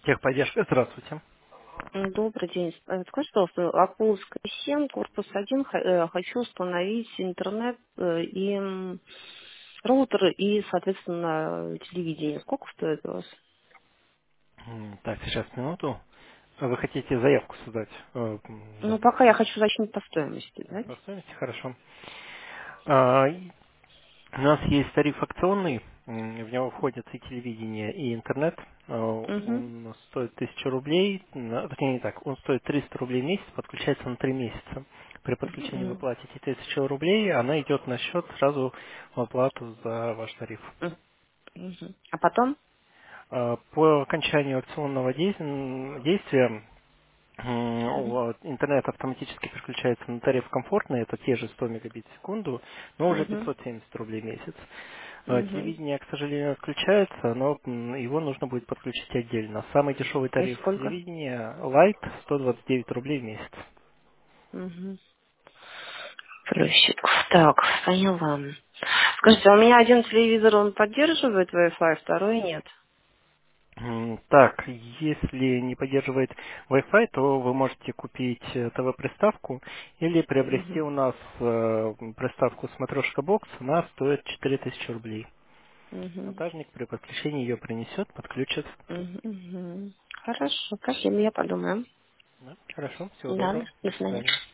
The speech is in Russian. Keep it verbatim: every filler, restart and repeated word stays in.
Техподдержка, здравствуйте. М, Добрый день. Э, Скажите, пожалуйста, Акулская семь, корпус один, х- э, хочу установить интернет э, и м, роутер и, соответственно, телевидение. Сколько стоит у вас? М, Так, сейчас минуту. Вы хотите заявку создать? Э, м, Ну, Да. пока я хочу уточнить по стоимости, Так, да? по стоимости, хорошо. А, и У нас есть тариф акционный, м, в него входят и телевидение, и интернет. А, Угу. Он стоит тысячу рублей, на- точнее не так, он стоит триста рублей в месяц, подключается на три месяца. При подключении вы платите тысячу рублей, она идет на счет сразу в оплату за ваш тариф. А потом? А, По окончанию акционного дей- м, действия м, Угу. вот, интернет автоматически переключается на тариф комфортный, это те же сто мегабит в секунду, но уже Угу. пятьсот семьдесят рублей в месяц. А, Угу. Телевидение, к сожалению, отключается, но м, его нужно будет подключить отдельно. Самый дешевый И тариф сколько? телевидения Light сто двадцать девять рублей в месяц. Угу. Плюсик. Так, поняла. Скажите, а у меня один телевизор, он поддерживает Wi-Fi, второй нет? М, Так, если не поддерживает Wi-Fi, то вы можете купить э, ТВ-приставку или приобрести Угу. у нас э, приставку Смотрешка Бокс, она стоит четыре тысячи рублей. Угу. Монтажник при подключении ее принесет, подключит. Мгм, мгм. Хорошо, спасибо, я подумаю. Да, хорошо, всего Да, доброго, до до свидания. свидания.